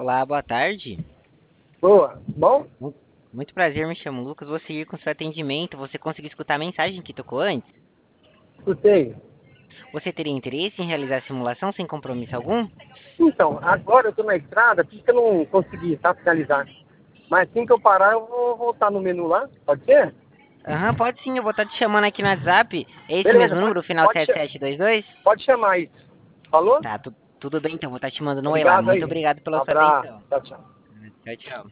Olá, boa tarde. Boa. Bom? Mu- Muito prazer, me chamo Lucas. Vou seguir com seu atendimento. Você conseguiu escutar a mensagem que tocou antes? Escutei. Você teria interesse em realizar a simulação sem compromisso algum? Então, agora eu tô na estrada, por isso que eu não consegui, tá? Finalizar. Mas assim que eu parar, eu vou voltar no menu lá. Pode ser? Aham, pode sim, eu vou estar te chamando aqui no WhatsApp. É esse Beleza, mesmo pode, número, final pode, 7722? pode chamar isso. Falou? Tá, tudo bem então, vou estar te mandando um oi lá. Obrigado Muito aí. obrigado Um pela sua abraço. atenção. Tchau, tchau. Tchau, tchau.